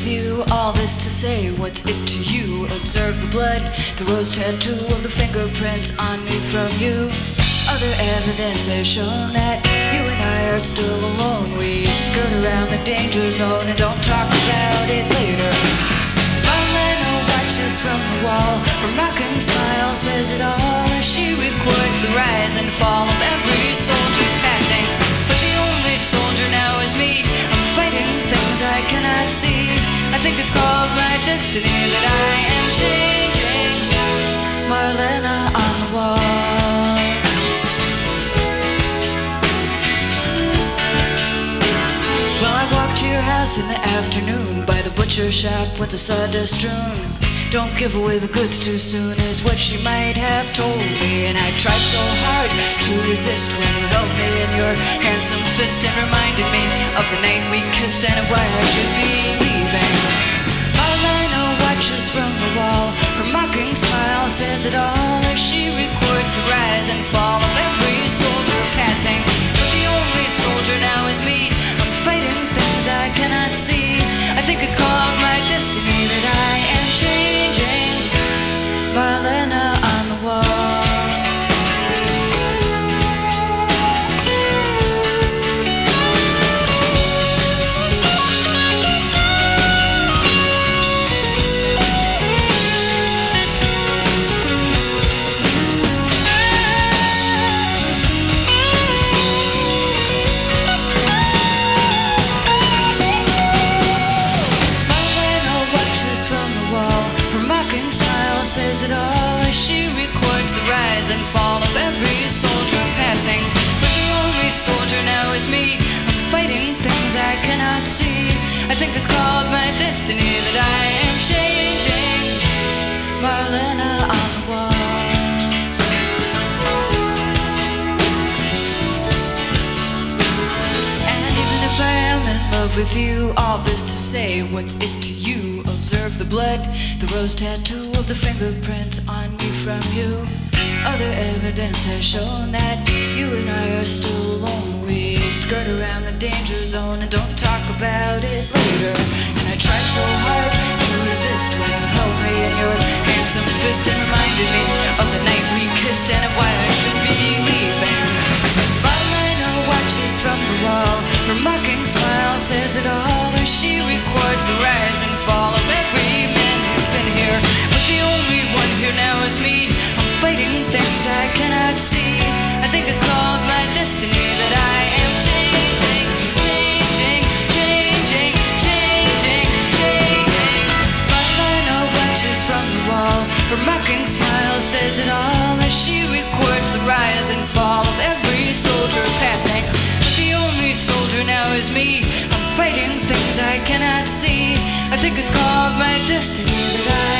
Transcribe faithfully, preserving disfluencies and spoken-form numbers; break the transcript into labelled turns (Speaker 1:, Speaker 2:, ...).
Speaker 1: with you, all this to say, what's it to you? Observe the blood, the rose tattoo of the fingerprints on me from you. Other evidence has shown that you and I are still alone. We skirt around the danger zone and don't talk about it later. Marlena watches from the wall, her mocking smile says it all as she records the rise and fall of every soldier passing. But the only soldier now is me. I'm fighting things I cannot see. I think it's called my destiny that I am changing. Marlena on the wall. Well, I walked to your house in the afternoon by the butcher shop with the sawdust strewn. Don't give away the goods too soon is what she might have told me. And I tried so hard to resist when you held me in your handsome fist and reminded me of the night we kissed and of why I should be leaving. Marlena watches from the wall, her mocking smile says it all as she records the rise and fall of every soldier passing. But the only soldier now is me. I'm fighting things I cannot see. I think it's called my destiny that I am changing. Marlena on the wall. Says it all as she records the rise and fall of every soldier passing. But the only soldier now is me. I'm fighting things I cannot see. I think it's called my destiny that I am changing. Marlena on the wall. And even if I am in love with you, all this to say, what's it to you? Observe the blood, the rose tattoo of the fingerprints on me from you. Other evidence has shown that you and I are still alone. We skirt around the danger zone and don't talk about it later. And I tried so hard to resist when you held me in your handsome fist and reminded me of the night we kissed and of why I should be leaving. Marlena watches from the wall, her mocking smile says it all as she records the rise and fall of every man who's been here. But the only one here now is me. I'm fighting things I cannot see. I think it's called my destiny that I am changing, changing, changing, changing, changing. Marlena watches from the wall, her mocking smile says it all as she records the rise and fall of every soldier passing. But the only soldier now is me. I'm fighting things I cannot see. I think it's called my destiny that I